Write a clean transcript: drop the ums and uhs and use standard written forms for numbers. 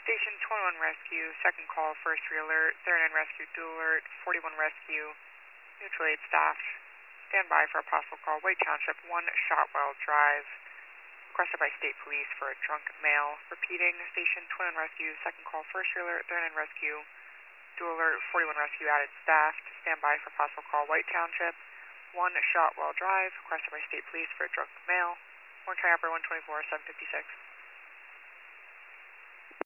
Station 21 Rescue, second call, first re-alert, 39 Rescue, dual alert, 41 Rescue, mutual aid staff, stand by for a possible call, White Township, 1 Shotwell Drive, requested by state police for a drunk male. Repeating, Station 21 Rescue, second call, first re-alert, 39 Rescue, dual alert, 41 Rescue added staff to stand by for possible call, White Township, 1 Shotwell Drive, requested by state police for a drunk male. One try operator 124, 756.